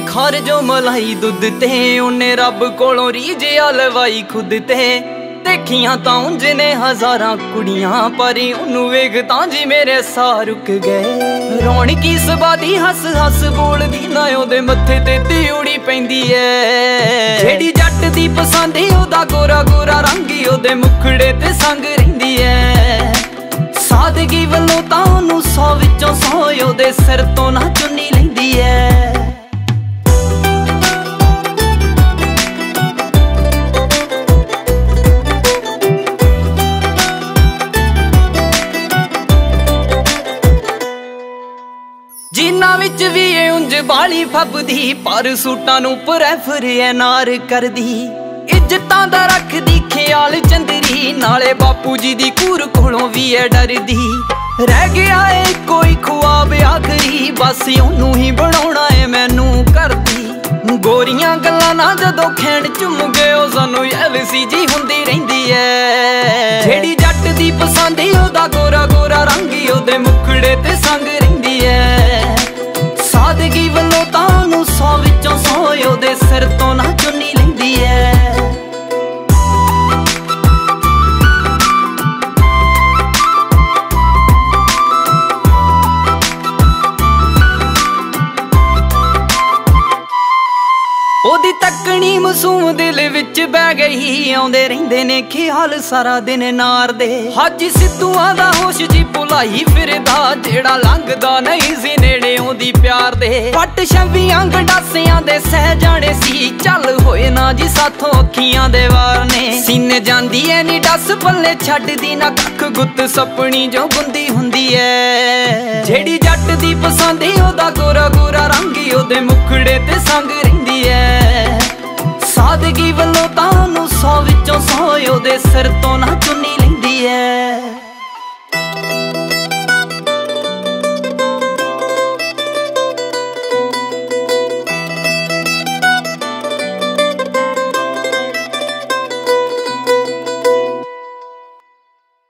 खार जो मलाई दुध ते उन्हें रब कोलों रीझिया लवाई खुद ते। देखियां तां उंज ने हजारां कुड़ियां पर उन्नू वेख तां जी मेरे साह रुक गए। रोण की सबादी हस हस बोलदी ना ओदे मत्थे ते त्यूड़ी पैंदी ऐ। जेड़ी जट दी पसंद ओदा गोरा गोरा रंग ओदे मुखड़े ते संग रहिंदी ऐ। सादगी वल्लों तां ओनू 100 विचों 100 ओदे सिर तो ना चुन्नी लैंदी ऐ। जीना विच भी ये उंज बाली फबदी पर सूटां नू प्रेफर है नार करदी। इज्जतां दा रखदी ख्याल चंदरी नाले बापू जी दी कूर कोलों भी है डरदी। रह गया है कोई ख्वाब आखरी बस ओनू ही बनाउणा है मैनू करदी। गोरियां गल्लां ना जदों खैण चुम गए सानू एलसी जी हुंदी रहिंदी ऐ। जेड़ी जट दी पसंद ओदा गोरा गोरा रंग ओदे मुखड़े ते संग रहिंदी ऐ। सादगी वल्लों तां ओनू 100 विचों 100 ओदे सिर तो ना चुन्नी लैंदी ऐ। ओदी तकनी मासूम दिल विच बह गई आउंदे रहिंदे ने ख्याल सारा दिन नार दे। हाजी सिद्धूआं दा होश जी भुलाई फिरदा जेड़ा लंघदा नहीं सी नेड़े ओदी प्यार दे। पट छवियां गंडासियां दे सह जाने सी चल होए ना जी साथों अखियां दे वार ने। सीने जांदी ऐ नी डस पल्ले छड्डदी ना कख गुत्त सपनी जो बुंदी हुंदी ऐ। जेड़ी जट दी पसंद ओदा गोरा गोरा रंग ओदे मुखड़े ते संग रहिंदी ऐ। सादगी वल्लों तां ओनू 100 विचों 100 ओदे सिर तो ना चुन्नी